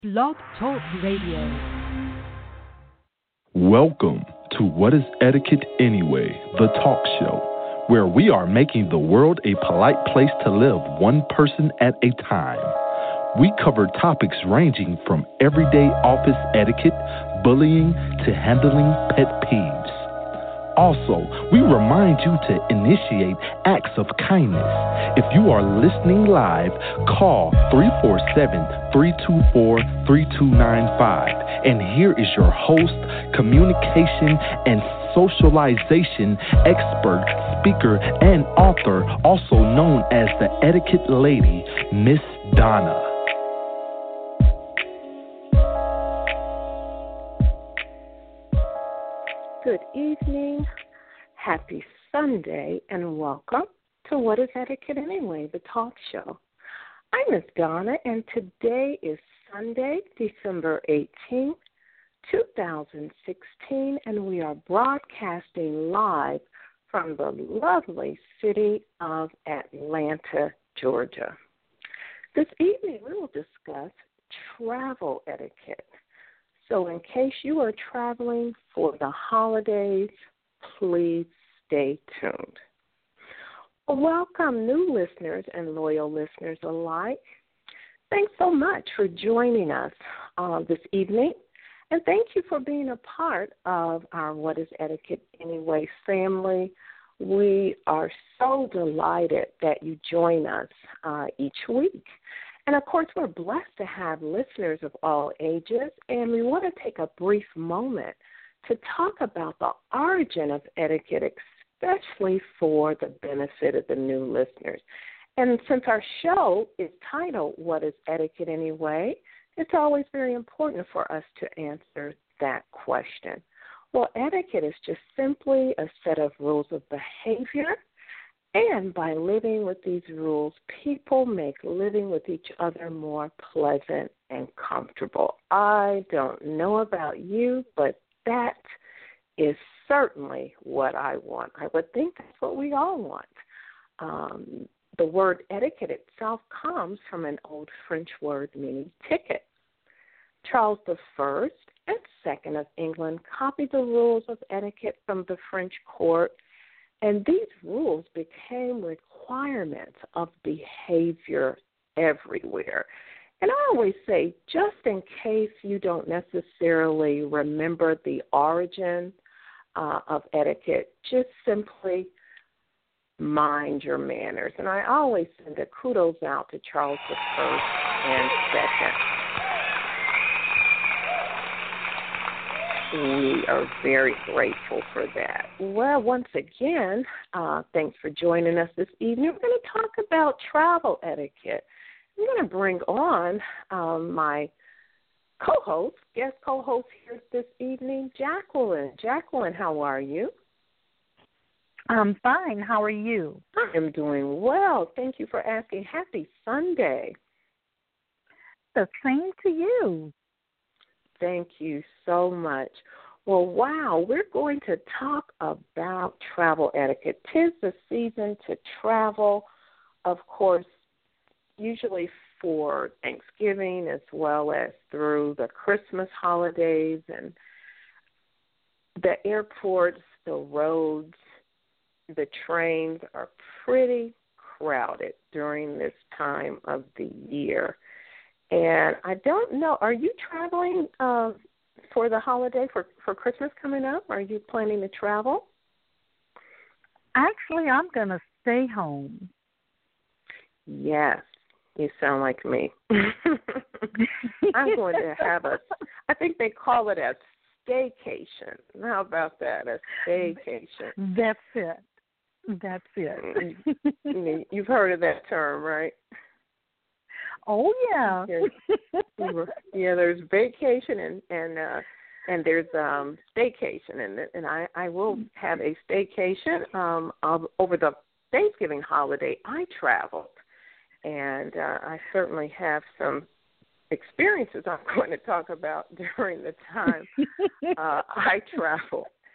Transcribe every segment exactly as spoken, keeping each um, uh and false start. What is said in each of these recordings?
Blog Talk Radio. Welcome to What is Etiquette Anyway, the talk show, where we are making the world a polite place to live one person at a time. We cover topics ranging from everyday office etiquette, bullying, to handling pet peeves. Also, we remind you to initiate acts of kindness. If you are listening live, call three four seven, three two four, three two nine five. And here is your host, communication and socialization expert, speaker, and author, also known as the Etiquette Lady, Miss Donna. Good evening, happy Sunday, and welcome to What is Etiquette Anyway, the talk show. I'm Miss Donna, and today is Sunday, December eighteenth, twenty sixteen, and we are broadcasting live from the lovely city of Atlanta, Georgia. This evening, we will discuss travel etiquette. So in case you are traveling for the holidays, please stay tuned. Welcome, new listeners and loyal listeners alike. Thanks so much for joining us uh, this evening, and thank you for being a part of our What is Etiquette Anyway family. We are so delighted that you join us uh, each week. And, of course, we're blessed to have listeners of all ages, and we want to take a brief moment to talk about the origin of etiquette, especially for the benefit of the new listeners. And since our show is titled, What is Etiquette Anyway?, it's always very important for us to answer that question. Well, etiquette is just simply a set of rules of behavior, and by living with these rules, people make living with each other more pleasant and comfortable. I don't know about you, but that is certainly what I want. I would think that's what we all want. Um, the word etiquette itself comes from an old French word meaning ticket. Charles the First and Second of England copied the rules of etiquette from the French court, and these rules became requirements of behavior everywhere. And I always say, just in case you don't necessarily remember the origin uh, of etiquette, just simply mind your manners. And I always send a kudos out to Charles the First and Second. We are very grateful for that. Well, once again, uh, thanks for joining us this evening. We're going to talk about travel etiquette. I'm going to bring on um, my co-host, guest co-host here this evening, Jacqueline. Jacqueline, how are you? I'm fine. How are you? I am doing well. Thank you for asking. Happy Sunday. The same to you. Thank you so much. Well, wow, we're going to talk about travel etiquette. 'Tis the season to travel, of course, usually for Thanksgiving as well as through the Christmas holidays. And the airports, the roads, the trains are pretty crowded during this time of the year. And I don't know, are you traveling uh, for the holiday, for, for Christmas coming up? Are you planning to travel? Actually, I'm going to stay home. Yes, you sound like me. I'm going to have a, I think they call it a staycation. How about that, a staycation? That's it. That's it. You've heard of that term, right? Oh yeah, yeah. There's vacation and and uh, and there's um, staycation, and and I, I will have a staycation um, of, over the Thanksgiving holiday. I traveled, and uh, I certainly have some experiences I'm going to talk about during the time uh, I travel.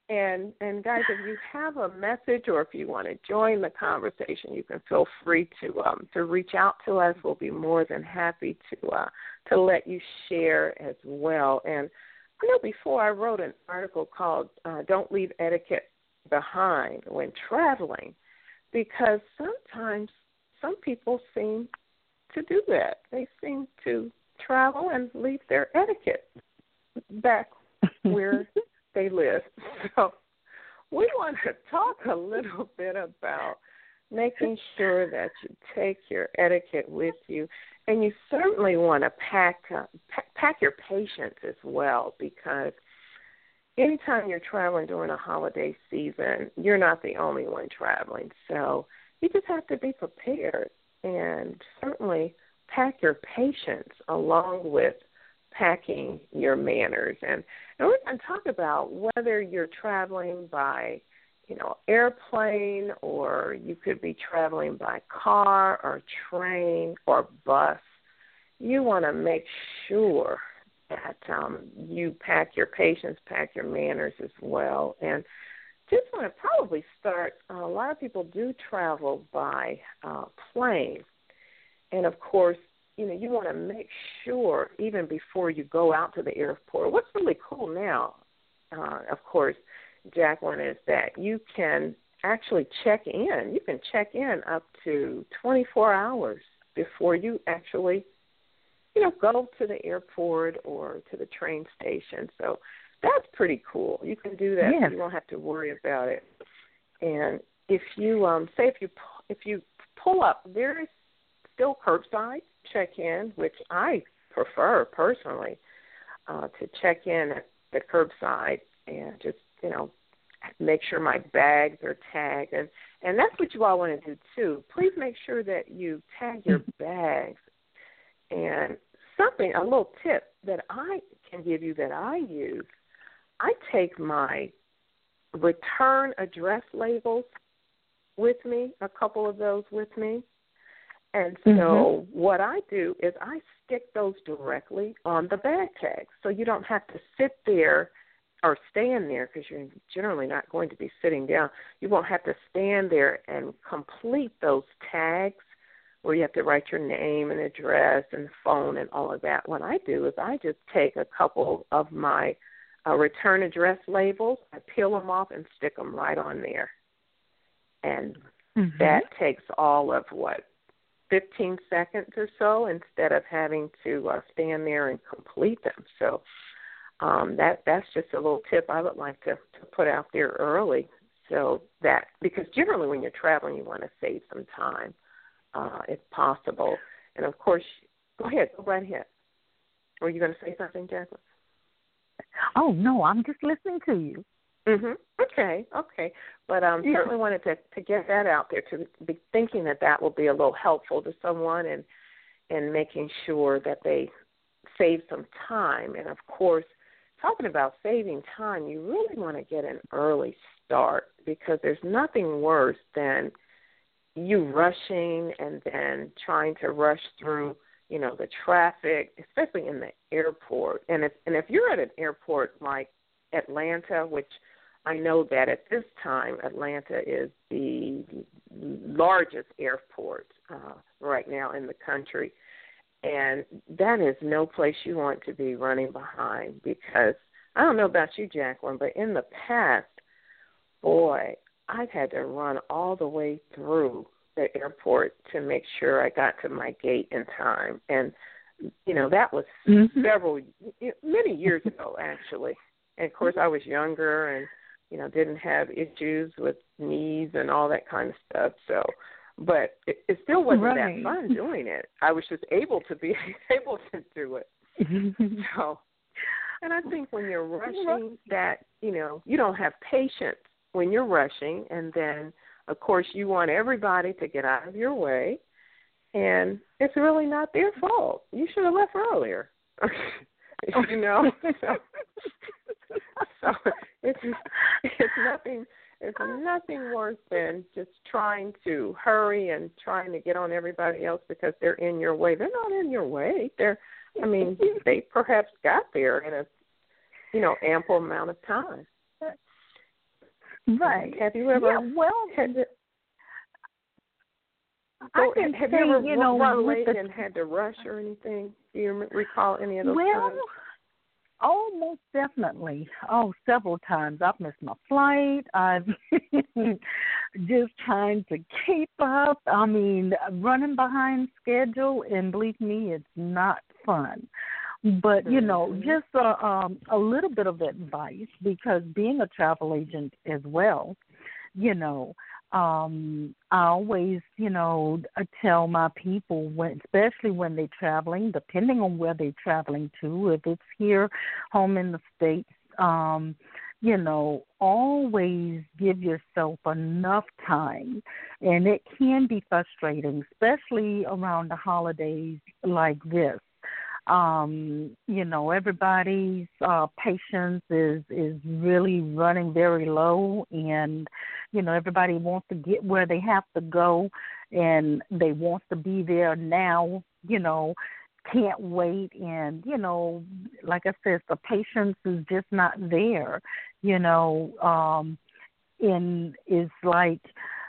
And and guys, if you have a message or if you want to join the conversation, you can feel free to um, to reach out to us. We'll be more than happy to uh, to let you share as well. And I know before I wrote an article called uh, "Don't Leave Etiquette Behind When Traveling," because sometimes some people seem to do that. They seem to travel and leave their etiquette back where they live. So we want to talk a little bit about making sure that you take your etiquette with you, and you certainly want to pack uh, pack your patience as well, because anytime you're traveling during a holiday season, you're not the only one traveling. So you just have to be prepared, and certainly pack your patience along with packing your manners. And, and we're going to talk about whether you're traveling by, you know, airplane, or you could be traveling by car or train or bus. You want to make sure that um, you pack your patience, pack your manners as well. And just want to probably start, uh, a lot of people do travel by uh, plane. And, of course, you know, you want to make sure even before you go out to the airport. What's really cool now, uh, of course, Jacqueline, is that you can actually check in. You can check in up to twenty-four hours before you actually, you know, go to the airport or to the train station. So that's pretty cool. You can do that. Yes. You won't have to worry about it. And if you, um, say if you if you pull up, there is still curbside check-in, which I prefer personally, uh, to check in at the curbside and just, you know, make sure my bags are tagged. And, and that's what you all want to do, too. Please make sure that you tag your bags. And something, a little tip that I can give you that I use, I take my return address labels with me, a couple of those with me. And so mm-hmm. what I do is I stick those directly on the bag tags, so you don't have to sit there or stand there, because you're generally not going to be sitting down. You won't have to stand there and complete those tags where you have to write your name and address and phone and all of that. What I do is I just take a couple of my uh, return address labels, I peel them off and stick them right on there. And mm-hmm. that takes all of what? fifteen seconds or so, instead of having to uh, stand there and complete them. So um, that that's just a little tip I would like to, to put out there early, so that, because generally when you're traveling, you want to save some time uh, if possible. And, of course, go ahead, go right ahead. Were you going to say something, Jacqueline? Oh, no, I'm just listening to you. Mhm. Okay. Okay. But um, yeah. certainly wanted to, to get that out there, to be thinking that that will be a little helpful to someone, and and making sure that they save some time. And of course, talking about saving time, you really want to get an early start, because there's nothing worse than you rushing and then trying to rush through, you know, the traffic, especially in the airport. And if and if you're at an airport like Atlanta, which I know that at this time Atlanta is the largest airport uh, right now in the country, and that is no place you want to be running behind, because I don't know about you, Jacqueline, but in the past, boy, I've had to run all the way through the airport to make sure I got to my gate in time. And, you know, that was mm-hmm. several, many years ago, actually. And, of course, I was younger and, you know, didn't have issues with knees and all that kind of stuff. So, but it, it still wasn't right. that fun doing it. I was just able to be able to do it. So, and I think when you're rushing, that, you know, you don't have patience when you're rushing. And then, of course, you want everybody to get out of your way. And it's really not their fault. You should have left earlier. You know? So, so it's it's nothing it's nothing worse than just trying to hurry and trying to get on everybody else because they're in your way. They're not in your way. They're I mean, they perhaps got there in a you know, ample amount of time. Right. Have you ever? Yeah, well, had to, I so, can have say, you ever you know, run with late the, and had to rush or anything? Do you recall any of those well, times? oh, most definitely. Oh, several times. I've missed my flight. I've just trying to keep up. I mean, running behind schedule, and believe me, it's not fun. But, you know, Mm-hmm. just a, um, a little bit of advice, because being a travel agent as well, you know, um, I always, you know, tell my people, when, especially when they're traveling, depending on where they're traveling to, if it's here, home in the States, um, you know, always give yourself enough time. And it can be frustrating, especially around the holidays like this. Um, you know, everybody's uh, patience is, is really running very low, and, you know, everybody wants to get where they have to go, and they want to be there now, you know, can't wait. And, you know, like I said, the patience is just not there, you know, um, and it's like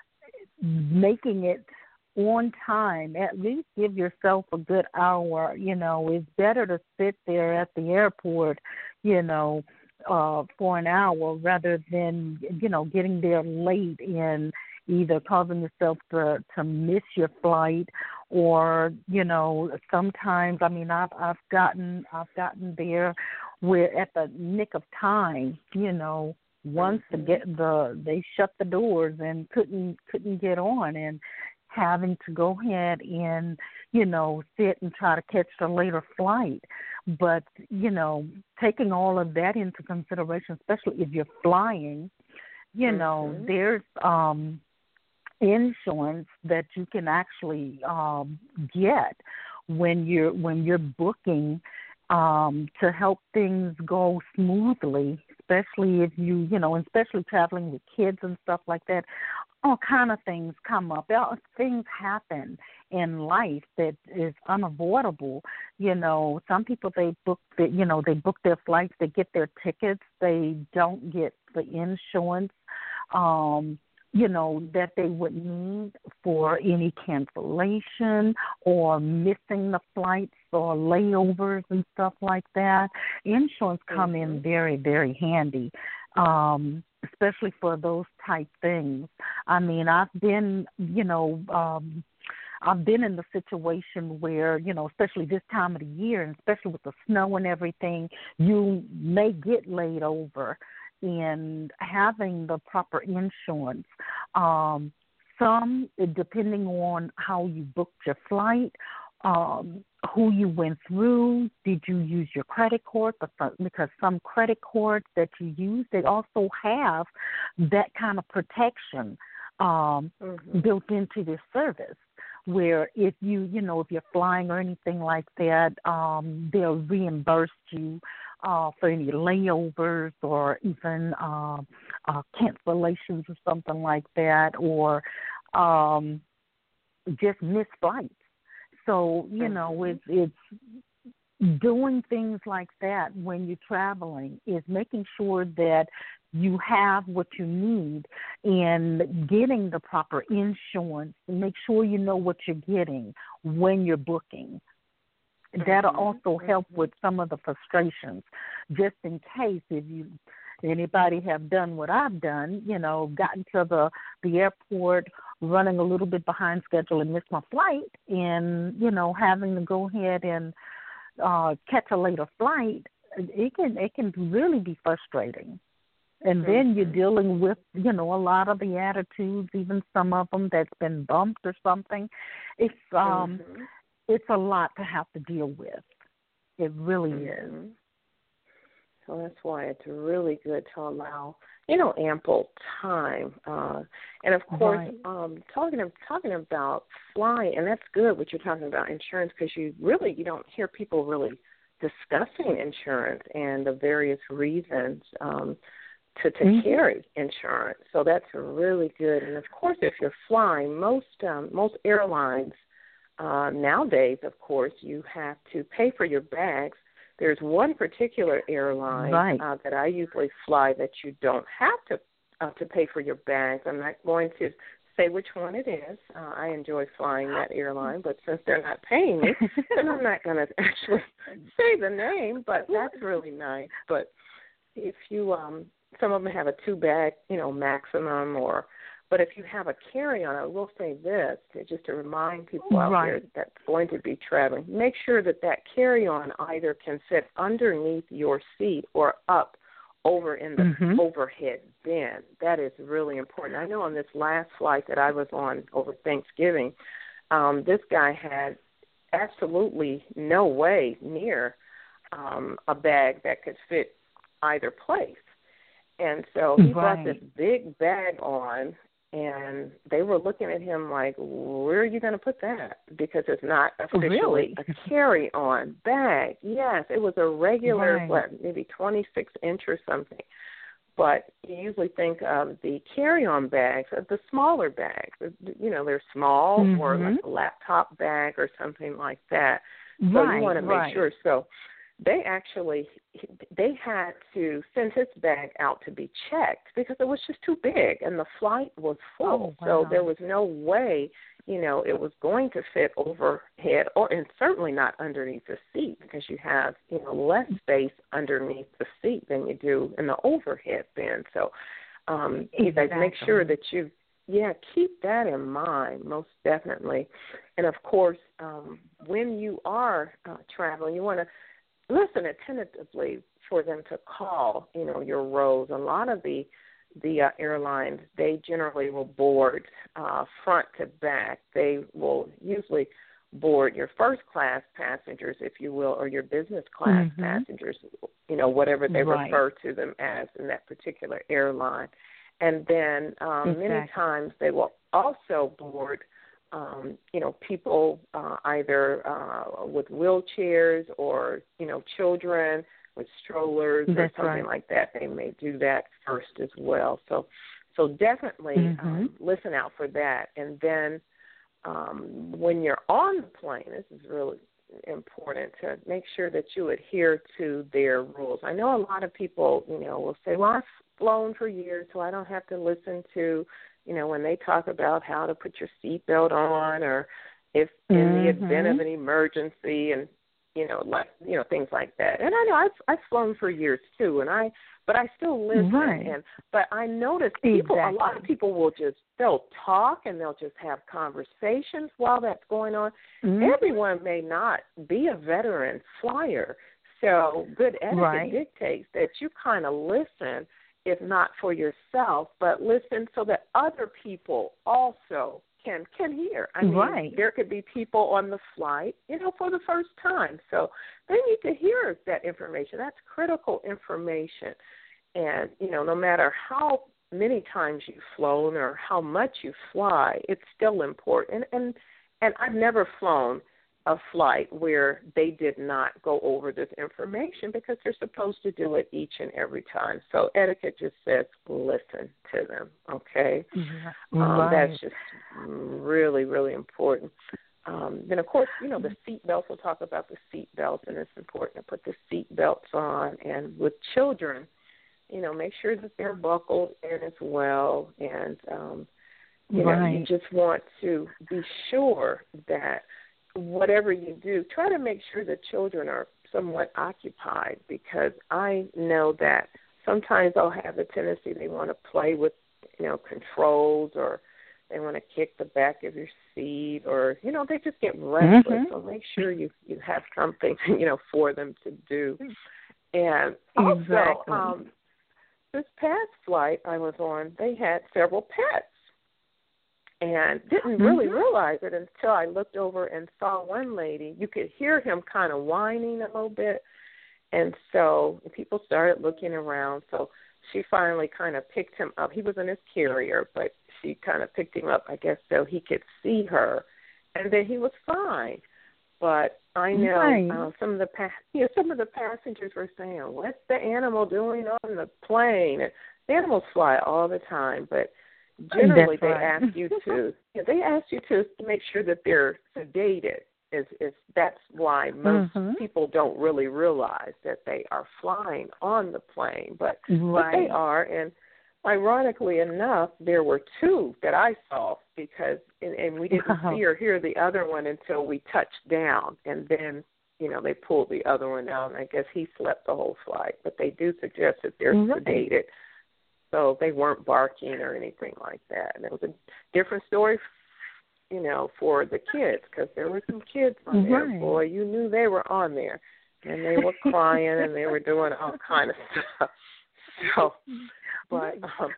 making it on time. At least give yourself a good hour. You know, it's better to sit there at the airport, you know, uh, for an hour rather than, you know, getting there late and either causing yourself to, to miss your flight, or, you know, sometimes, I mean, I've, I've gotten, I've gotten there where at the nick of time, you know, once Mm-hmm. the get the, they shut the doors and couldn't, couldn't get on, and having to go ahead and, you know, sit and try to catch the later flight. But, you know, taking all of that into consideration, especially if you're flying, you Mm-hmm. know, there's um, insurance that you can actually um, get when you're when you're booking um, to help things go smoothly, especially if you, you know, especially traveling with kids and stuff like that. All kind of things come up. Things happen in life that is unavoidable. You know, some people, they book the, you know, they book their flights, they get their tickets, they don't get the insurance, um, you know, that they would need for any cancellation or missing the flights or layovers and stuff like that. Insurance come Mm-hmm. in very, very handy. Um, especially for those type things. I mean, I've been, you know, um, I've been in the situation where, you know, especially this time of the year, and especially with the snow and everything, you may get laid over, and having the proper insurance. Um, some, depending on how you booked your flight, um, who you went through, did you use your credit card? Because some credit cards that you use, they also have that kind of protection um, Mm-hmm. built into their service, where if you, you know, if you're flying or anything like that, um, they'll reimburse you uh, for any layovers or even uh, uh, cancellations or something like that, or um, just missed flights. So, you know, it's, it's doing things like that when you're traveling, is making sure that you have what you need and getting the proper insurance, and make sure you know what you're getting when you're booking. That'll also help with some of the frustrations, just in case if you anybody have done what I've done, you know, gotten to the, the airport running a little bit behind schedule and missed my flight, and, you know, having to go ahead and uh, catch a later flight, it can it can really be frustrating. And Mm-hmm. then you're dealing with, you know, a lot of the attitudes, even some of them that's been bumped or something. It's um, Mm-hmm. it's a lot to have to deal with. It really Mm-hmm. is. So that's why it's really good to allow, you know, ample time. Uh, and of course, Right. um, talking of, talking about flying, and that's good what you're talking about insurance, because you really you don't hear people really discussing insurance and the various reasons um, to to Mm-hmm. carry insurance. So that's really good. And of course, if you're flying, most um, most airlines uh, nowadays, of course, you have to pay for your bags. There's one particular airline Right. uh, that I usually fly that you don't have to uh, to pay for your bags. I'm not going to say which one it is. Uh, I enjoy flying that airline, but since they're not paying me, then I'm not going to actually say the name, but that's really nice. But if you, um, some of them have a two-bag, you know, maximum, or, but if you have a carry-on, I will say this, just to remind people out right. there that's going to be traveling, make sure that that carry-on either can fit underneath your seat or up over in the mm-hmm. overhead bin. That is really important. I know on this last flight that I was on over Thanksgiving, um, this guy had absolutely no way near um, a bag that could fit either place. And so he right. brought this big bag on, and they were looking at him like, where are you going to put that? Because it's not officially really? a carry-on bag. Yes, it was a regular, right. what, maybe twenty-six inch or something. But you usually think of the carry-on bags as the smaller bags. You know, they're small mm-hmm. or like a laptop bag or something like that. So right, you want to make right. sure. So they actually, they had to send his bag out to be checked because it was just too big and the flight was full. Oh, wow. So there was no way, you know, it was going to fit overhead or, and certainly not underneath the seat because you have, you know, less space underneath the seat than you do in the overhead bin. So um, you guys make sure that you, yeah, keep that in mind, most definitely. And, of course, um, when you are uh, traveling, you want to listen attentively for them to call, you know, your rows. A lot of the the uh, airlines, they generally will board uh, front to back. They will usually board your first class passengers, if you will, or your business class mm-hmm. passengers, you know, whatever they right. refer to them as in that particular airline. And then um, exactly. many times they will also board Um, you know, people uh, either uh, with wheelchairs or, you know, children with strollers That's or something right. like that. They may do that first as well. So so definitely mm-hmm. um, listen out for that. And then um, when you're on the plane, this is really important to make sure that you adhere to their rules. I know a lot of people, you know, will say, well, I've flown for years, so I don't have to listen to, you know, when they talk about how to put your seatbelt on or if in mm-hmm. the event of an emergency and, you know, like, you know, things like that. And I know I've, I've flown for years too, and I, but I still listen. Right. And, but I notice people, exactly. a lot of people will just, they'll talk and they'll just have conversations while that's going on. Mm-hmm. Everyone may not be a veteran flyer. So good etiquette right. dictates that you kind of listen, if not for yourself, but listen so that other people also can can hear. I mean, right. there could be people on the flight, you know, for the first time. So they need to hear that information. That's critical information. And, you know, no matter how many times you've flown or how much you fly, it's still important. And, and, and I've never flown a flight where they did not go over this information because they're supposed to do it each and every time. So etiquette just says listen to them, okay? Mm-hmm. Um, right. That's just really, really important. Um, then, of course, you know, the seat belts, we'll talk about the seat belts, and it's important to put the seat belts on. And with children, you know, make sure that they're buckled in as well. And, um, you right. know, you just want to be sure that whatever you do, try to make sure that children are somewhat occupied because I know that sometimes they'll have the tendency they want to play with, you know, controls or they want to kick the back of your seat or, you know, they just get restless. Mm-hmm. So make sure you, you have something, you know, for them to do. And also, exactly. um, this past flight I was on, they had several pets. And didn't really mm-hmm. realize it until I looked over and saw one lady. You could hear him kind of whining a little bit. And so people started looking around. So she finally kind of picked him up. He was in his carrier, but she kind of picked him up, I guess, so he could see her. And then he was fine. But I know right. uh, some of the pa- you know, some of the passengers were saying, what's the animal doing on the plane? And the animals fly all the time, but generally, That's they right. ask you to. Yeah, they ask you to make sure that they're sedated. Is is that's why most mm-hmm. people don't really realize that they are flying on the plane, but right. but they are. And ironically enough, there were two that I saw because, and, and we didn't Wow. see or hear the other one until we touched down, and then, you know, they pulled the other one out, and I guess he slept the whole flight. But they do suggest that they're Right. sedated, so they weren't barking or anything like that. And it was a different story, you know, for the kids, because there were some kids on there. Right. Boy, you knew they were on there, and they were crying, and they were doing all kind of stuff. So, but, um,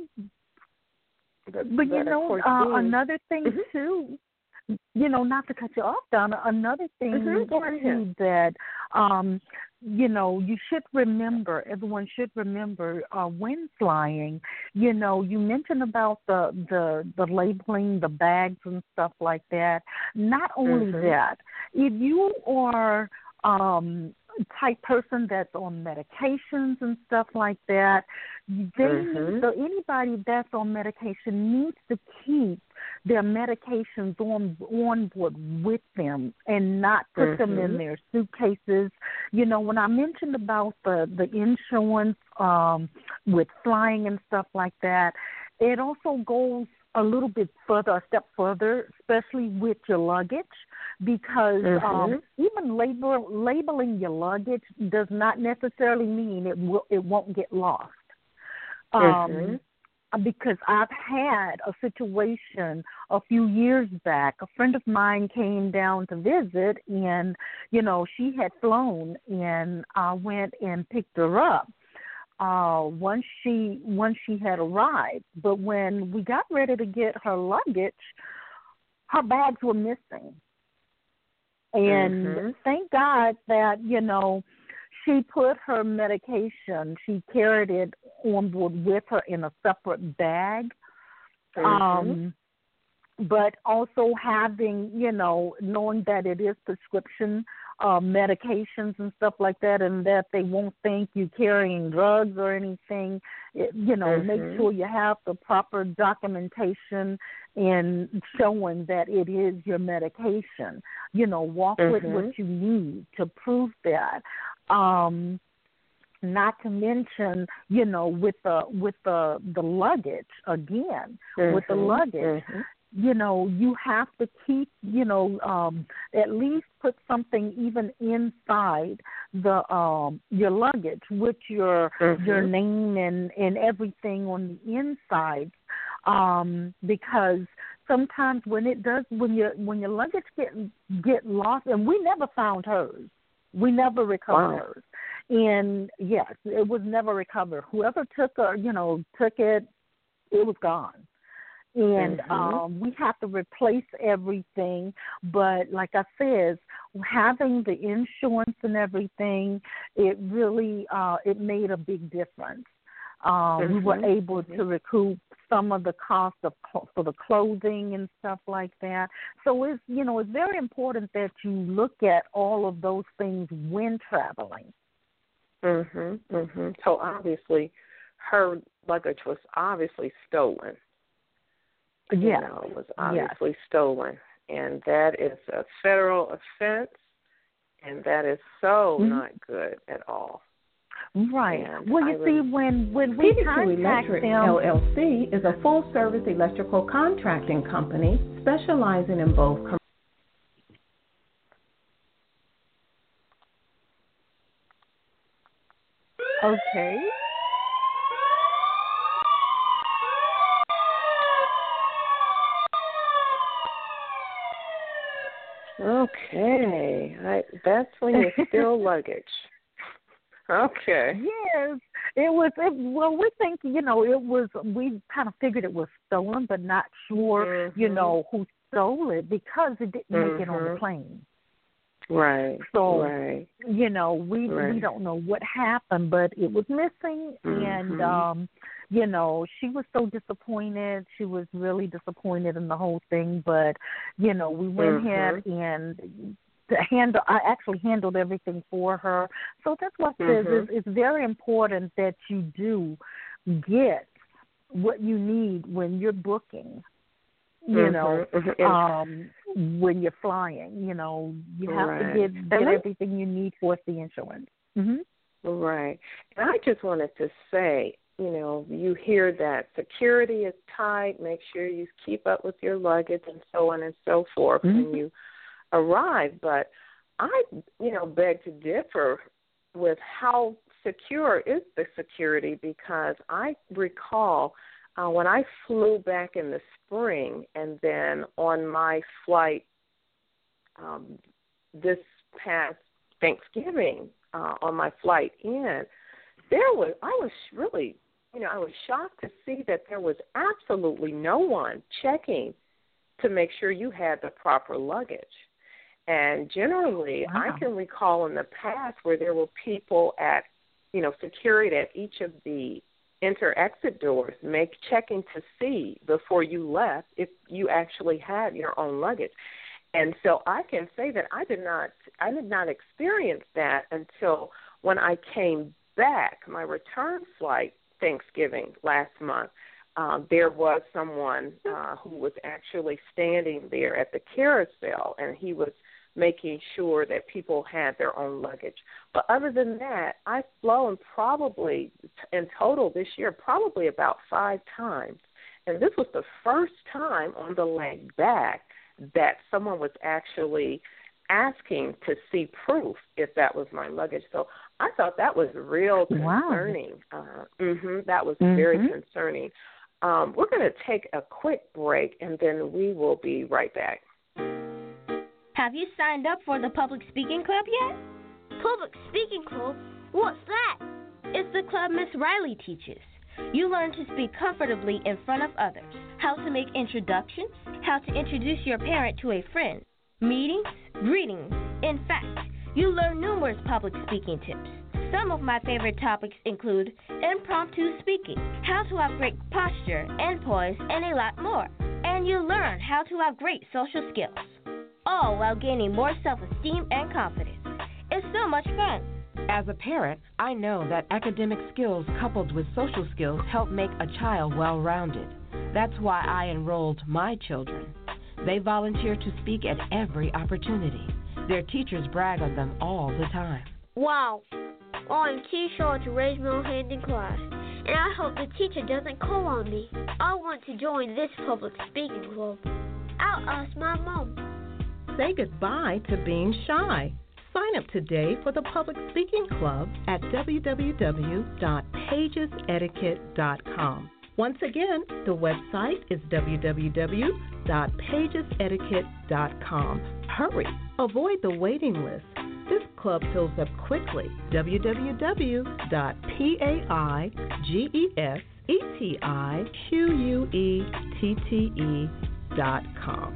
but, But, you but know, course, uh, being, another thing, Mhm. too, you know, not to cut you off, Donna, another thing, Mhm, go ahead. too, that, um, you know, you should remember, everyone should remember uh, when flying, you know, you mentioned about the, the, the labeling, the bags and stuff like that. Not only Mhm. that, if you are um, type person that's on medications and stuff like that, they Mhm. need, so anybody that's on medication needs to keep their medications on on board with them and not put them in Mhm. their suitcases. You know, when I mentioned about the the insurance um, with flying and stuff like that, it also goes a little bit further, a step further, especially with your luggage, because Mhm. um, even label, labeling your luggage does not necessarily mean it will it won't get lost. Um, Mhm. because I've had a situation a few years back. A friend of mine came down to visit, and, you know, she had flown, and I went and picked her up uh, once she once she had arrived. But when we got ready to get her luggage, her bags were missing. And Mhm. thank God that, you know, she put her medication, she carried it on board with her in a separate bag. Mhm. Um, but also having, you know, knowing that it is prescription uh, medications and stuff like that, and that they won't think you carrying drugs or anything. It, you know, Mhm. make sure you have the proper documentation and showing that it is your medication. You know, walk with Mhm. what you need to prove that. Um, not to mention, you know, with the with the the luggage again, with the Mhm. luggage, Mhm. you know, you have to keep, you know, um, at least put something even inside the um, your luggage with your Mhm. your name and, and everything on the inside, um, because sometimes when it does, when your when your luggage get get lost, and we never found hers, we never recovered Wow. hers, and yes, it was never recovered. Whoever took her, you know, took it, it was gone. And Mhm. um, we have to replace everything. But like I said, having the insurance and everything, it really uh, it made a big difference. Um, we were Mhm. able Mhm. to recoup some of the cost of cl- for the clothing and stuff like that. So it's you know it's very important that you look at all of those things when traveling. Mhm. Mhm. So obviously, her luggage was obviously stolen. You Yes, know, it was yes. obviously stolen, and that is a federal offense, and that is so Mhm. not good at all. Right. And Well, I you see, rem- when when we P V two contact Electric, them, L L C, is a full-service electrical contracting company specializing in both commercial. okay. Okay, I, that's when you steal luggage. Okay. Yes, it was. It, well, we think you know it was. We kind of figured it was stolen, but not sure, Mhm. you know, who stole it because it didn't make it on the Mhm. plane. Right. So, Right. you know, we Right. we don't know what happened, but it was missing, and Mhm. um, you know, she was so disappointed. She was really disappointed in the whole thing, but you know, we went Mhm. ahead and to handle. I actually handled everything for her. So that's what says Mhm. is it's very important that you do get what you need when you're booking. You know, Mhm. Mhm. And- um, when you're flying, you know, you have Right. to get And get let- everything you need for the insurance. Mm-hmm. Right. And I just wanted to say, you know, you hear that security is tight, make sure you keep up with your luggage and so on and so forth mm-hmm. when you arrive. But I, you know, beg to differ with how secure is the security, because I recall uh, when I flew back in the spring and then on my flight um, this past Thanksgiving uh, on my flight in, there was, I was really, you know, I was shocked to see that there was absolutely no one checking to make sure you had the proper luggage. And generally, wow. I can recall in the past where there were people at, you know, security at each of the enter-exit doors, make checking to see before you left if you actually had your own luggage. And so I can say that I did not, I did not experience that until when I came back, my return flight, Thanksgiving last month. Um, there was someone uh, who was actually standing there at the carousel, and he was making sure that people had their own luggage. But other than that, I've flown probably in total this year, probably about five times. And this was the first time on the leg back that someone was actually asking to see proof if that was my luggage. So I thought that was real concerning. Wow. Uh, mm-hmm, that was mm-hmm. very concerning. Um, we're going to take a quick break, and then we will be right back. Have you signed up for the Public Speaking Club yet? Public Speaking Club? What's that? It's the club Miss Riley teaches. You learn to speak comfortably in front of others, how to make introductions, how to introduce your parent to a friend, meetings, greetings. In fact, you learn numerous public speaking tips. Some of my favorite topics include impromptu speaking, how to have great posture and poise, and a lot more. And you learn how to have great social skills, all while gaining more self-esteem and confidence. It's so much fun. As a parent, I know that academic skills coupled with social skills help make a child well-rounded. That's why I enrolled my children. They volunteer to speak at every opportunity. Their teachers brag on them all the time. Wow. Well, I'm too shy to raise my hand in class, and I hope the teacher doesn't call on me. I want to join this public speaking club. I'll ask my mom. Say goodbye to being shy. Sign up today for the Public Speaking Club at w w w dot pages etiquette dot com. Once again, the website is w w w dot pages etiquette dot com. Hurry, avoid the waiting list. This club fills up quickly. w w w dot pages etiquette dot com.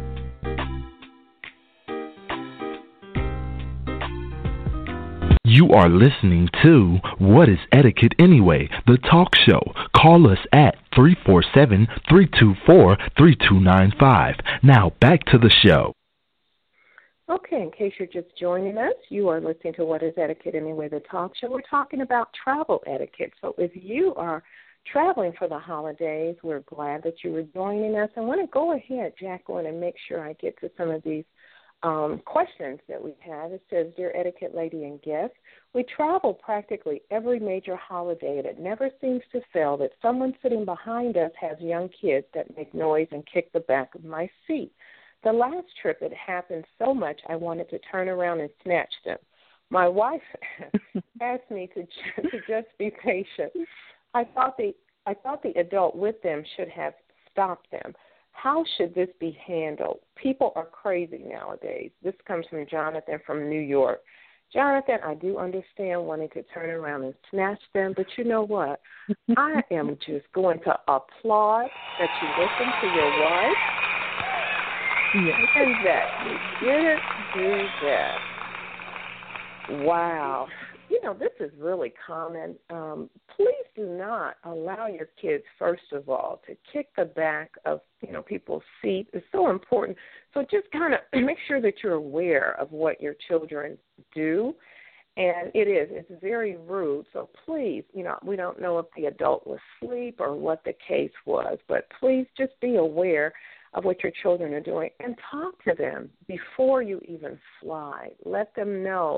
You are listening to What is Etiquette Anyway, the talk show. Call us at three four seven, three two four, three two nine five. Now back to the show. Okay, in case you're just joining us, you are listening to What is Etiquette Anyway, the talk show. We're talking about travel etiquette. So if you are traveling for the holidays, we're glad that you were joining us. I want to go ahead, Jacqueline, and make sure I get to some of these Um, questions that we have. It says, Dear Etiquette Lady and Guest, we travel practically every major holiday, and it never seems to fail that someone sitting behind us has young kids that make noise and kick the back of my seat. The last trip, it happened so much I wanted to turn around and snatch them. My wife asked me to, to just be patient. I thought the I thought the adult with them should have stopped them. How should this be handled? People are crazy nowadays. This comes from Jonathan from New York. Jonathan, I do understand wanting to turn around and snatch them, but you know what? I am just going to applaud that you listen to your wife. Yes. And that you didn't do that. Wow. You know, this is really common. Um, please do not allow your kids, first of all, to kick the back of, you know, people's seat. It's so important. So just kind of make sure that you're aware of what your children do. And it is. It's very rude. So please, you know, we don't know if the adult was asleep or what the case was, but please just be aware of what your children are doing and talk to them before you even fly. Let them know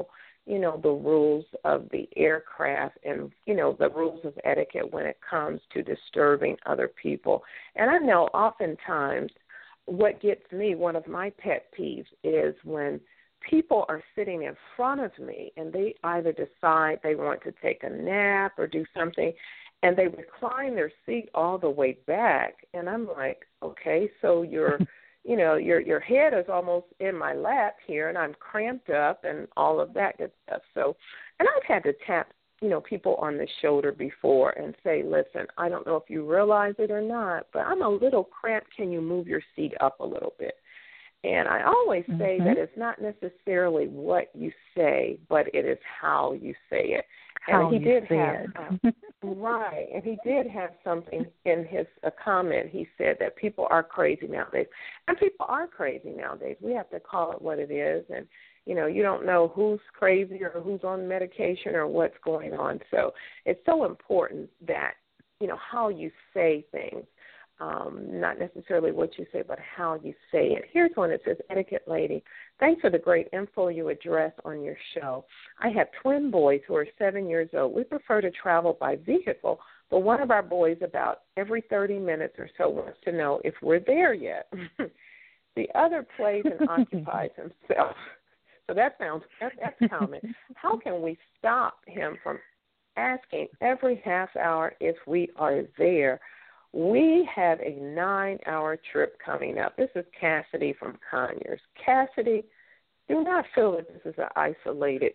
you know, the rules of the aircraft and, you know, the rules of etiquette when it comes to disturbing other people. And I know oftentimes what gets me, one of my pet peeves, is when people are sitting in front of me and they either decide they want to take a nap or do something, and they recline their seat all the way back. And I'm like, okay, so you're you know, your your head is almost in my lap here, and I'm cramped up and all of that good stuff. So, and I've had to tap, you know, people on the shoulder before and say, listen, I don't know if you realize it or not, but I'm a little cramped. Can you move your seat up a little bit? And I always say mm-hmm. that it's not necessarily what you say, but it is how you say it. How and he you did say have, it. uh, right, and he did have something in his a comment. He said that people are crazy nowadays, and people are crazy nowadays. We have to call it what it is, and you know, you don't know who's crazy or who's on medication or what's going on. So it's so important that, you know, how you say things. Um, not necessarily what you say, but how you say it. Here's one that says, Etiquette Lady, thanks for the great info you address on your show. I have twin boys who are seven years old. We prefer to travel by vehicle, but one of our boys about every thirty minutes or so wants to know if we're there yet. The other plays and occupies himself. So that sounds, that, that's common. How can we stop him from asking every half hour if we are there? We have a nine-hour trip coming up. This is Cassidy from Conyers. Cassidy, do not feel that this is an isolated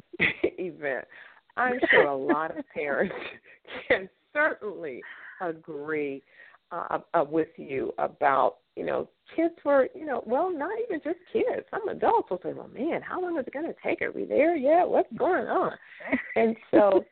event. I'm sure a lot of parents can certainly agree uh, uh, with you about, you know, kids were, you know, well, not even just kids. Some adults will say, well, man, how long is it going to take? Are we there yet? What's going on? And so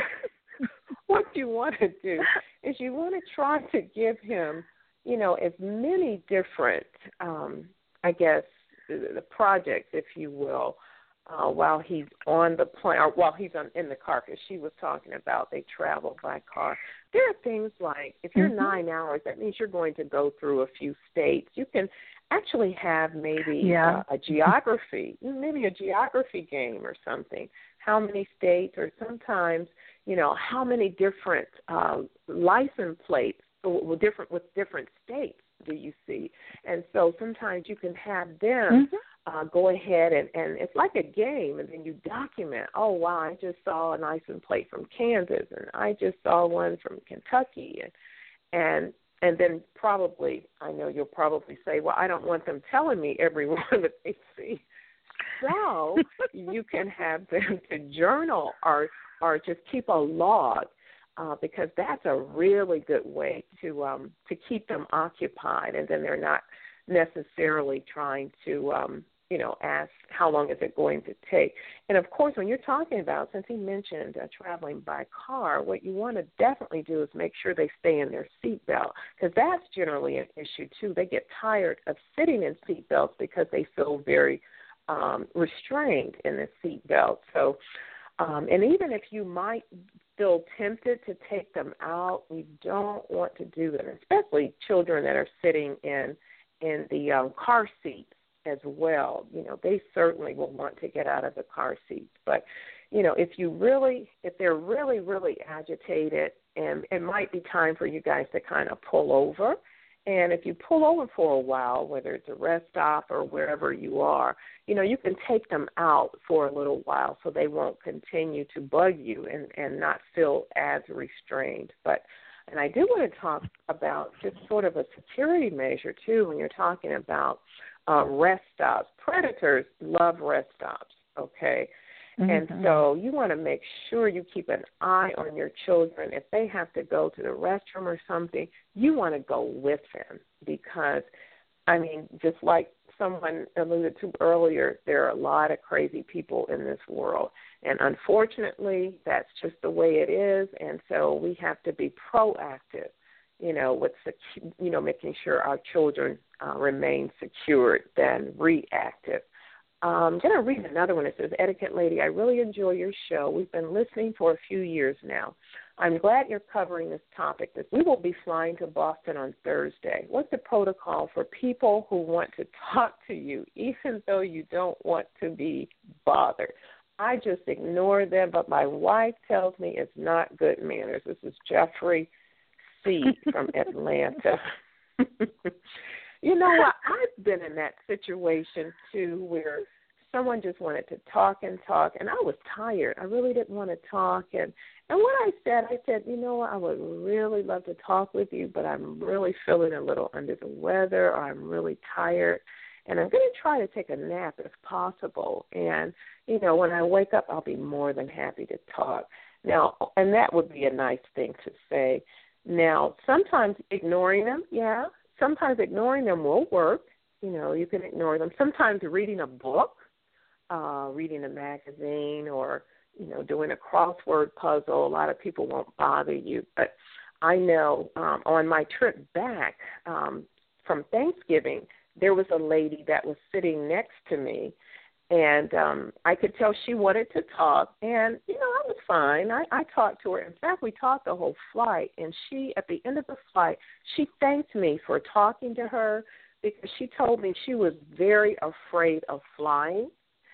what you want to do is you want to try to give him, you know, as many different, um, I guess, the, the projects, if you will, uh, while he's on the plane or while he's on, in the car, because she was talking about they travel by car. There are things like if you're mm-hmm. nine hours, that means you're going to go through a few states. You can actually have maybe yeah. uh, a geography, maybe a geography game or something. How many states, or sometimes, you know, how many different uh, license plates with different with different states do you see? And so sometimes you can have them mm-hmm. uh, go ahead and, and it's like a game, and then you document, oh, wow, I just saw a license plate from Kansas, and I just saw one from Kentucky, and and and then probably, I know you'll probably say, well, I don't want them telling me every one that they see. So you can have them to journal or or just keep a log, uh, because that's a really good way to um, to keep them occupied, and then they're not necessarily trying to um, you know ask how long is it going to take. And of course, when you're talking about, since he mentioned uh, traveling by car, what you want to definitely do is make sure they stay in their seatbelt, because that's generally an issue too. They get tired of sitting in seatbelts because they feel very Um, restrained in the seatbelt. So, um, and even if you might feel tempted to take them out, you don't want to do that, especially children that are sitting in in the um, car seats as well. You know, they certainly will want to get out of the car seats. But, you know, if you really, if they're really, really agitated, and it might be time for you guys to kind of pull over. And if you pull over for a while, whether it's a rest stop or wherever you are, you know, you can take them out for a little while so they won't continue to bug you and, and not feel as restrained. But, and I do want to talk about just sort of a security measure, too, when you're talking about uh, rest stops. Predators love rest stops, okay? Mm-hmm. And so you want to make sure you keep an eye on your children. If they have to go to the restroom or something, you want to go with them because, I mean, just like someone alluded to earlier, there are a lot of crazy people in this world. And unfortunately, that's just the way it is. And so we have to be proactive, you know, with, you know, making sure our children uh, remain secured than reactive. I'm going to read another one. It says, Etiquette Lady, I really enjoy your show. We've been listening for a few years now. I'm glad you're covering this topic. That we will be flying to Boston on Thursday. What's the protocol for people who want to talk to you, even though you don't want to be bothered? I just ignore them, but my wife tells me it's not good manners. This is Jeffrey C. from Atlanta. You know what? I've been in that situation, too, where someone just wanted to talk and talk, and I was tired. I really didn't want to talk. And, and what I said, I said, you know what, I would really love to talk with you, but I'm really feeling a little under the weather, or I'm really tired, and I'm going to try to take a nap if possible. And, you know, when I wake up, I'll be more than happy to talk. Now, and that would be a nice thing to say. Now, sometimes ignoring them, yeah, sometimes ignoring them will work. You know, you can ignore them. Sometimes reading a book, uh, reading a magazine, or, you know, doing a crossword puzzle, a lot of people won't bother you. But I know um, on my trip back um, from Thanksgiving, there was a lady that was sitting next to me, and um, I could tell she wanted to talk, and, you know, I was fine. I, I talked to her. In fact, we talked the whole flight, and she, at the end of the flight, she thanked me for talking to her because she told me she was very afraid of flying.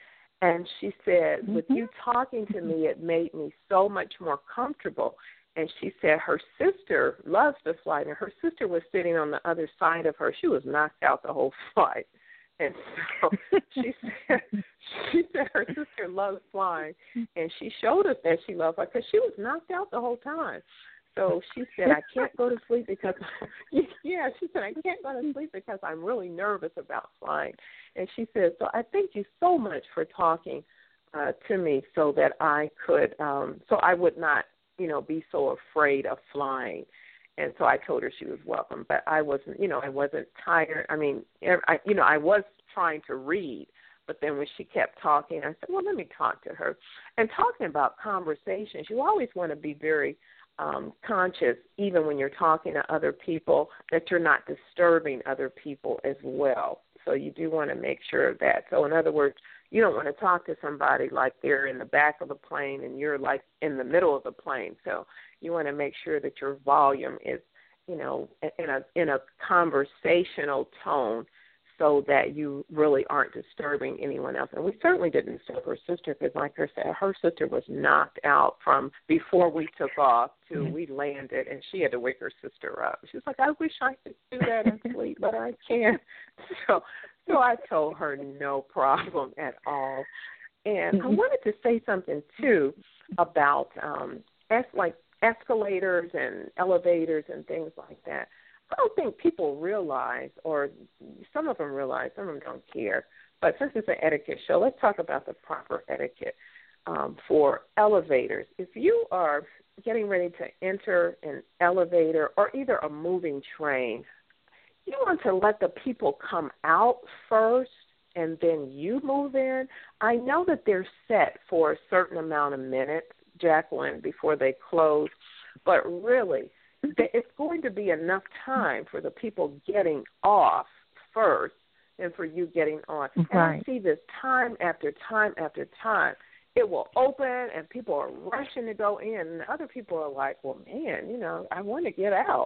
And she said, with you talking to me, it made me so much more comfortable. And she said her sister loves to fly, and her sister was sitting on the other side of her. She was knocked out the whole flight. And so she said, she said her sister loves flying, and she showed us that she loved her because she was knocked out the whole time. So she said, I can't go to sleep because, yeah, she said, I can't go to sleep because I'm really nervous about flying. And she said, so I thank you so much for talking uh, to me so that I could, um, so I would not, you know, be so afraid of flying. And so I told her she was welcome, but I wasn't, you know, I wasn't tired. I mean, I, you know, I was trying to read, but then when she kept talking, I said, well, let me talk to her. And talking about conversations, you always want to be very um, conscious, even when you're talking to other people, that you're not disturbing other people as well. So you do want to make sure of that. So in other words, you don't want to talk to somebody like they're in the back of the plane and you're like in the middle of the plane. So you want to make sure that your volume is, you know, in a in a conversational tone so that you really aren't disturbing anyone else. And we certainly didn't disturb her sister because, like I said, her sister was knocked out from before we took off to mm-hmm. we landed, and she had to wake her sister up. She was like, I wish I could do that and sleep, but I can't. So so I told her no problem at all. And mm-hmm. I wanted to say something, too, about um, as, like escalators and elevators and things like that. I don't think people realize, or some of them realize, some of them don't care. But since it's an etiquette show, let's talk about the proper etiquette um, for elevators. If you are getting ready to enter an elevator or either a moving train, you want to let the people come out first and then you move in. I know that they're set for a certain amount of minutes, Jacqueline, before they close, but really, it's going to be enough time for the people getting off first and for you getting on. Right. And I see this time after time after time. It will open and people are rushing to go in, and other people are like, well, man, you know, I want to get out.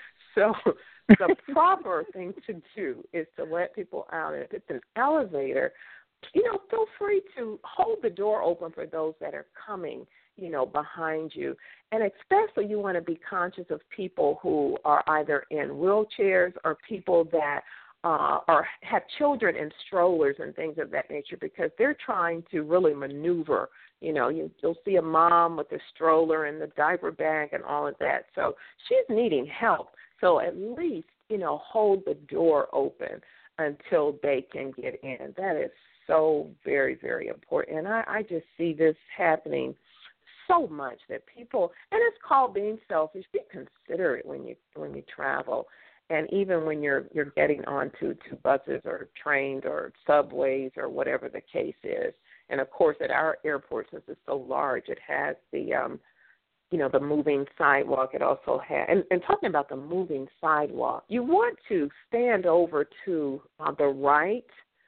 So the proper thing to do is to let people out. And if it's an elevator, you know, feel free to hold the door open for those that are coming, you know, behind you. And especially you want to be conscious of people who are either in wheelchairs or people that uh, are have children in strollers and things of that nature, because they're trying to really maneuver. You know, you, you'll see a mom with a stroller and the diaper bag and all of that. So she's needing help. So at least, you know, hold the door open until they can get in. That is so very, very important. And I, I just see this happening so much that people, and it's called being selfish. Be considerate when you when you travel, and even when you're you're getting onto to buses or trains or subways or whatever the case is. And of course, at our airport, since it's so large, it has the um, you know, the moving sidewalk. It also has, and, and talking about the moving sidewalk, you want to stand over to uh, the right.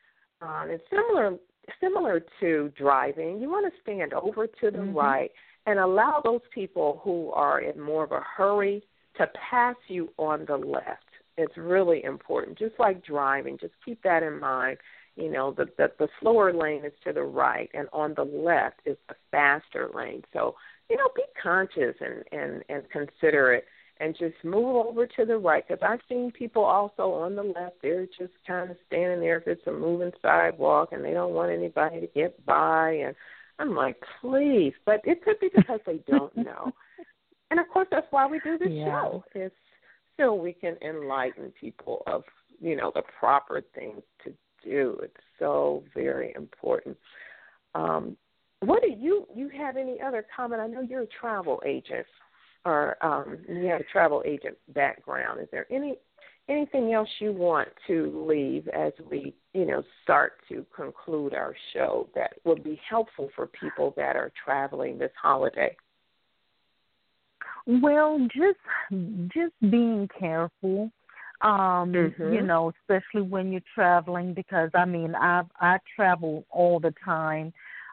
Uh, it's similar similar to driving. You want to stand over to the mm-hmm. right and allow those people who are in more of a hurry to pass you on the left. It's really important. Just like driving, just keep that in mind. You know, the, the, the slower lane is to the right, and on the left is the faster lane. So, you know, be conscious and, and, and considerate and just move over to the right. Because I've seen people also on the left, they're just kind of standing there if it's a moving sidewalk and they don't want anybody to get by. And I'm like, please. But it could be because they don't know. And, of course, that's why we do this yeah. show, is so we can enlighten people of, you know, the proper things to do. It's so very important. Um, what do you, you have any other comment? I know you're a travel agent, or um, you have a travel agent background. Is there any anything else you want to leave as we, you know, start to conclude our show that would be helpful for people that are traveling this holiday? Well, just just being careful. Um, mm-hmm. You know, especially when you're traveling, because I mean, I I travel all the time.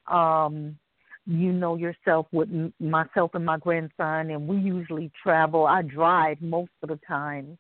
Um, you know yourself with m- myself and my grandson, and we usually travel. I drive most of the time,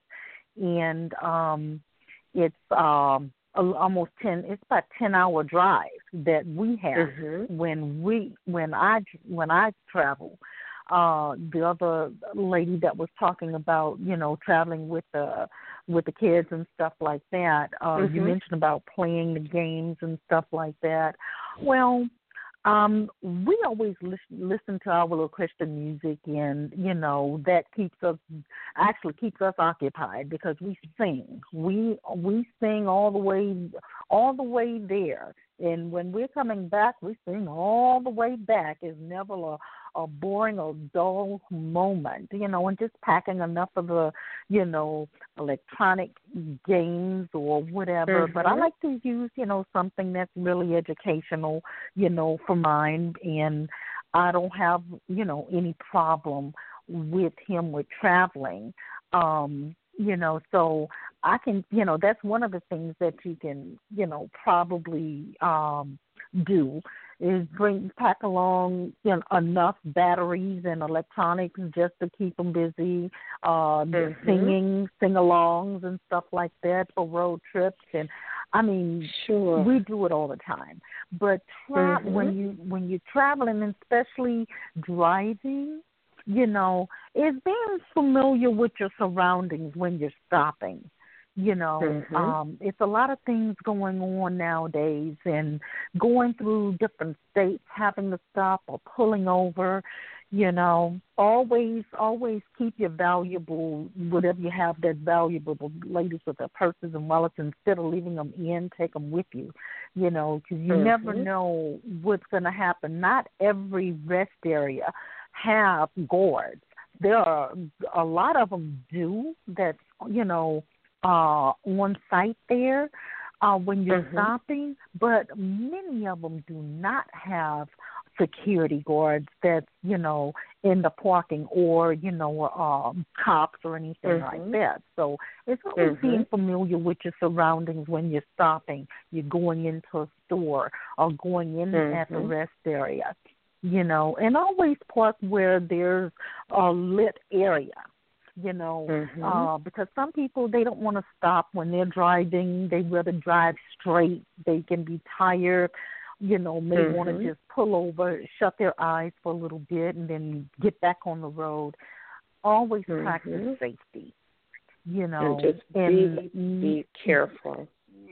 and um, it's um, a, almost ten. It's about ten hour drive that we have mm-hmm. when we when I when I travel. Uh, the other lady that was talking about, you know, traveling with the with the kids and stuff like that. Uh, mm-hmm. You mentioned about playing the games and stuff like that. Well, um, we always listen, listen to our little Christian music, and you know that keeps us actually keeps us occupied because we sing. We we sing all the way all the way there, and when we're coming back, we sing all the way back. It's never a a boring or dull moment, you know, and just packing enough of the, you know, electronic games or whatever. Mm-hmm. But I like to use, you know, something that's really educational, you know, for mine. And I don't have, you know, any problem with him with traveling. Um, you know, so I can, you know, that's one of the things that you can, you know, probably um, do is bring pack along, you know, enough batteries and electronics just to keep them busy, uh, mm-hmm. singing, sing-alongs and stuff like that for road trips. And I mean, sure. we do it all the time. But tra- mm-hmm. when you when you're traveling, and especially driving, you know, it's being familiar with your surroundings when you're stopping. You know, mm-hmm. um, it's a lot of things going on nowadays, and going through different states, having to stop or pulling over, you know, always, always keep your valuable, whatever you have that's valuable, the ladies with their purses and wallets, instead of leaving them in, take them with you, you know, because you mm-hmm. never know what's going to happen. Not every rest area have guards. There are a lot of them do that's, you know, Uh, on site there uh, when you're mm-hmm. stopping, but many of them do not have security guards that's, you know, in the parking or, you know, um, cops or anything mm-hmm. like that. So it's always mm-hmm. being familiar with your surroundings when you're stopping, you're going into a store or going in mm-hmm. at the rest area, you know, and always park where there's a lit area. You know, mm-hmm. uh, because some people, they don't want to stop when they're driving. They rather drive straight. They can be tired, you know, may mm-hmm. want to just pull over, shut their eyes for a little bit, and then get back on the road. Always mm-hmm. practice safety, you know. And just and, be, be careful.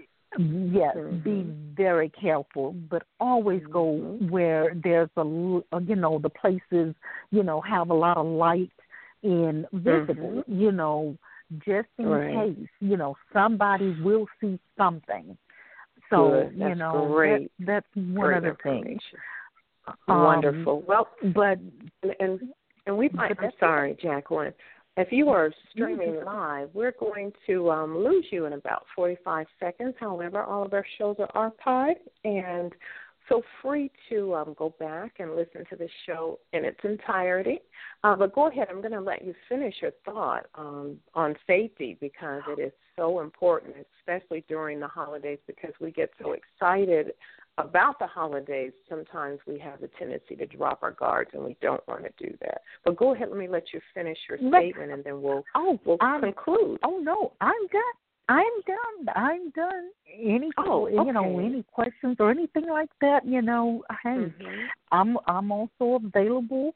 Yes, mm-hmm. be very careful, but always go mm-hmm. where there's a, you know, the places, you know, have a lot of light and visible, mm-hmm. you know, just in right. case, you know, somebody will see something. So, Good. That's you know, great. That, that's one great of the things. Um, Wonderful. Well, but and and we might. I'm sorry, Jacqueline. If you are streaming live, we're going to um, lose you in about forty-five seconds. However, all of our shows are archived, and feel free to um, go back and listen to the show in its entirety. Uh, but go ahead. I'm going to let you finish your thought um, on safety, because it is so important, especially during the holidays, because we get so excited about the holidays. Sometimes we have the tendency to drop our guards, and we don't want to do that. But go ahead. Let me let you finish your statement, and then we'll, oh, we'll I'm, conclude. Oh, no, I'm done. I'm done. I'm done. Any oh, okay. you know, any questions or anything like that, you know, hey, mm-hmm. I'm I'm also available.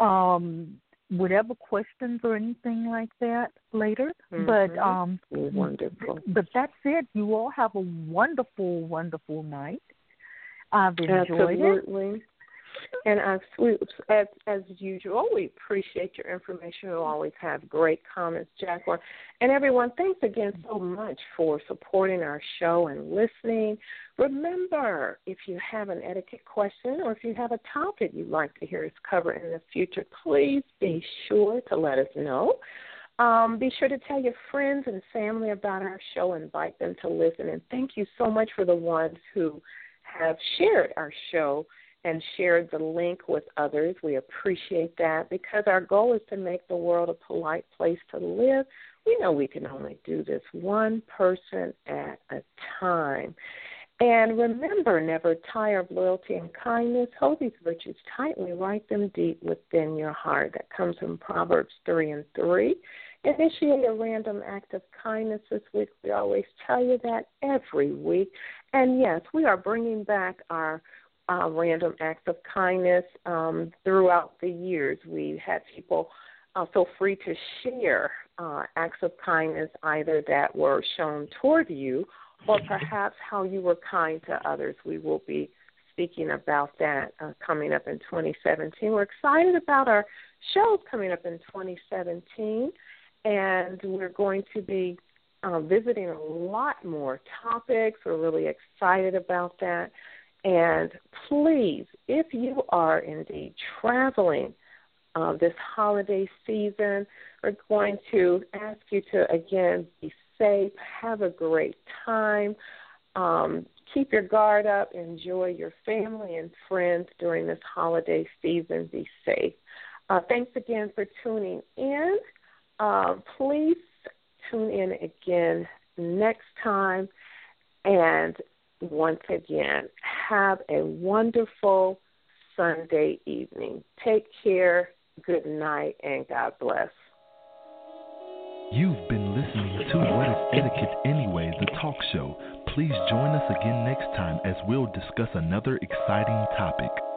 Um, whatever questions or anything like that later. Mm-hmm. But um wonderful. But that's it. You all have a wonderful, wonderful night. I've enjoyed Absolutely. it. And I've, as, as usual, we appreciate your information. We always have great comments, Jacqueline. And everyone, thanks again so much for supporting our show and listening. Remember, if you have an etiquette question or if you have a topic you'd like to hear us cover in the future, please be sure to let us know. Um, be sure to tell your friends and family about our show. Invite them to listen. And thank you so much for the ones who have shared our show and shared the link with others. We appreciate that because our goal is to make the world a polite place to live. We know we can only do this one person at a time. And remember, never tire of loyalty and kindness. Hold these virtues tightly, write them deep within your heart. That comes from Proverbs three and three. Initiate a random act of kindness this week. We always tell you that every week. And, yes, we are bringing back our uh, random acts of kindness um, throughout the years. We had people uh, feel free to share uh, acts of kindness either that were shown toward you or perhaps how you were kind to others. We will be speaking about that uh, coming up in twenty seventeen. We're excited about our shows coming up in twenty seventeen, and we're going to be uh, visiting a lot more topics. We're really excited about that. And please, if you are indeed traveling uh, this holiday season, we're going to ask you to, again, be safe, have a great time, um, keep your guard up, enjoy your family and friends during this holiday season, be safe. Uh, thanks again for tuning in. Uh, please tune in again next time. And once again, have a wonderful Sunday evening. Take care, good night, and God bless. You've been listening to What is Etiquette Anyway, the talk show. Please join us again next time as we'll discuss another exciting topic.